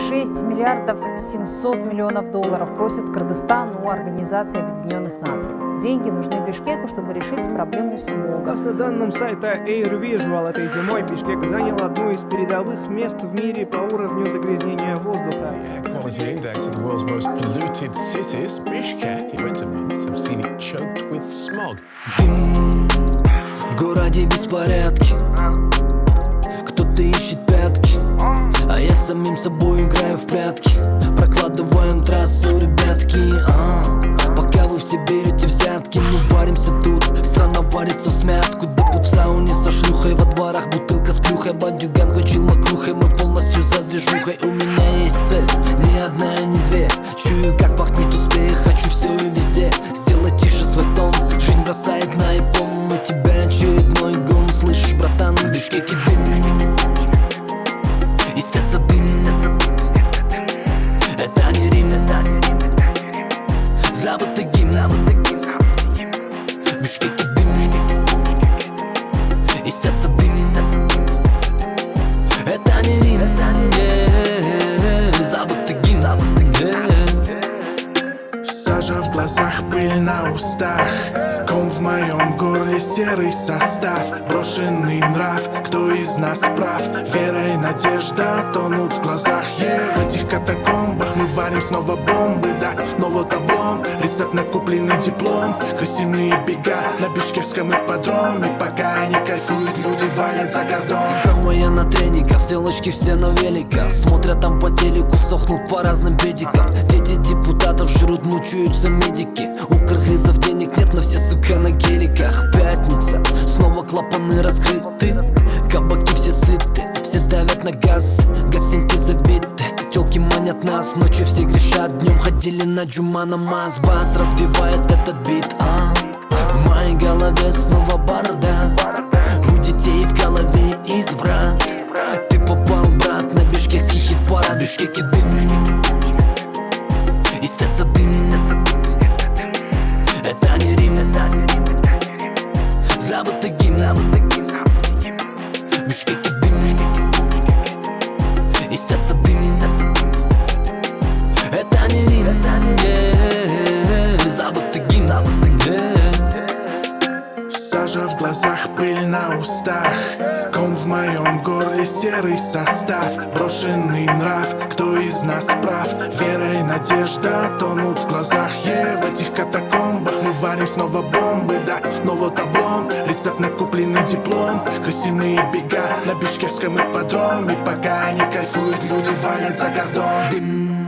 6 миллиардов 700 миллионов долларов просит Кыргызстан у Организации Объединенных Наций. Деньги нужны Бишкеку, чтобы решить проблему смога. Согласно данным сайта Air Visual, этой зимой Бишкек занял одно из передовых мест в мире по уровню загрязнения воздуха. Quality index of the world's most polluted cities, Bishkek, in winter months, have seen it choked with smog. Дым, в городе беспорядки, кто-то ищет пятки, а я с самим собой играю в прятки. Прокладываем трассу, ребятки, пока вы все берете взятки. Мы варимся тут, страна варится в смятку. Депут в сауне со шлюхой, во дворах бутылка с плюхой. Бандюган кончил макрухой, мы полностью за движухой. У меня есть цель, ни одна и не две. Чую, как пахнет успех, хочу все и везде. Сделать тише свой тон, жизнь бросает на ипом. У тебя очередной гон, слышишь, братан, в Бишкеке дым. Истец дым, это не Рим, забытый гимн. В Бишкеке дым, истец дым, это не Рим, забытый гимн. Сажа в глазах, пыль на устах, ком в моем горле, серый состав, брошенный нрав. Кто из нас прав? Вера и надежда тонут в глазах. В этих катакомбах мы варим снова бомбы, да, но вот облом. Рецепт на купленный диплом, крысиные бега на бишкекском ипподроме. Пока они кайфуют, люди валят за кордон. Снова я на трениках, селочки все на великах. Смотрят там по телеку, сохнут по разным педикам. Дети депутатов жрут, мучаются медики. У кыргызов денег нет, но все, сука, на геликах. Пятница, снова клапаны раскрыты, кабаки все сыты, все давят на газ, гостинки забиты. Телки манят нас, ночью все грешат, днем ходили на джума намаз. Бас разбивает этот бит, в моей голове снова бардак. У детей в голове изврат. Ты попал, брат, на бишкекский хит-парад. В Бишкеке дым, истец дым, это не Рим, забытый гимн. В Бишкеке дым, истец дым, это не Рим, забытый гимн. Сажа в глазах, пыль на устах, ком в моем горле, серый состав, брошенный нрав. Кто из нас прав? Вера и надежда тонут в глазах. В этих катакомбах мы варим снова бомбы, да, но вот облом. Рецепт на купленный диплом, крысиные бега на бишкекском ипподроме. Пока они кайфуют, люди валят за кордон. Дым.